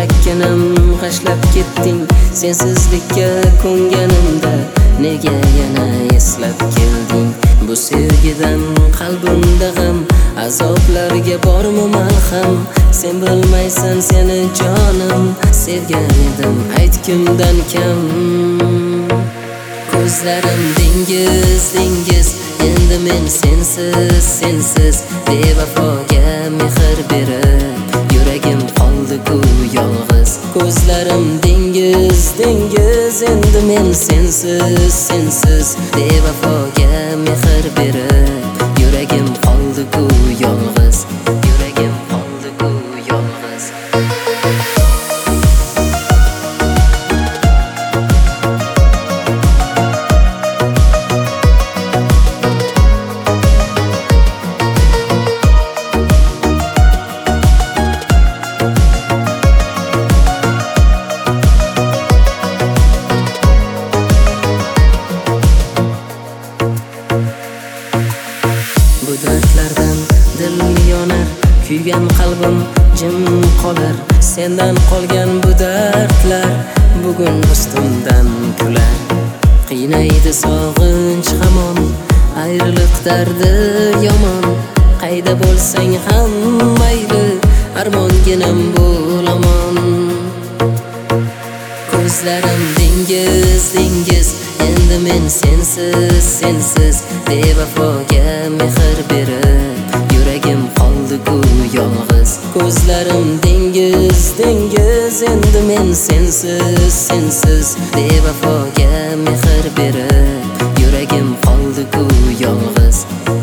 chakkanam g'ashlab ketding. Sensizlikka ko'nganimda nega yana eslab kelding? Bu sevgidan qalbimda g'am, azoblarga bormi malham? Sen bilmaysan seni jonim, sevgan edim ayt kimdan kam. Ko'zlarim dengiz, dengiz, endi men sensiz, sensiz bevafoga mehr berib, yuragim qoldi-ku yolg'iz. Ko'zlarim dengiz, dengiz, endi men sensiz, sensiz bevafoga mehr berib, yuragim qoldi-ku yolg'iz, yuragim qoldi-ku yolg'iz. Bu dardlardan dil yonar, kuygan qalbim jim qolar. Sendan qolgan bu dardlar bugun ustimdan kular. Qiynaydi sog'inch hamon, ayriliq dardi yomon. Qayda bo'lsang ham mayli, armonginam bo'laman. Ko'zlarim dengiz, dengiz, endi men sensiz, sensiz bevafoga mehr berib, yuragim qoldi-ku yolg'iz. Ko'zlarim dengiz, dengiz, endi men sensiz, sensiz bevafoga mehr berib, yuragim qoldi-ku yolg'iz.